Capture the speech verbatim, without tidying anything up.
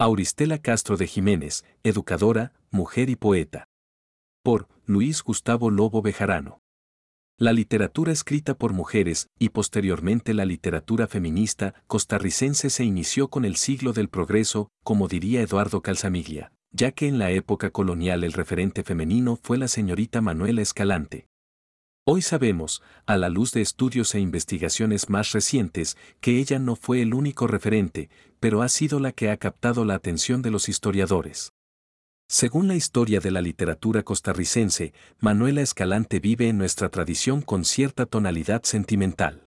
Auristela Castro de Jiménez, educadora, mujer y poeta. Por Luis Gustavo Lobo Bejarano. La literatura escrita por mujeres y posteriormente la literatura feminista costarricense se inició con el siglo del progreso, como diría Eduardo Calzamiglia, ya que en la época colonial el referente femenino fue la señorita Manuela Escalante. Hoy sabemos, a la luz de estudios e investigaciones más recientes, que ella no fue el único referente, pero ha sido la que ha captado la atención de los historiadores. Según la historia de la literatura costarricense, Manuela Escalante vive en nuestra tradición con cierta tonalidad sentimental.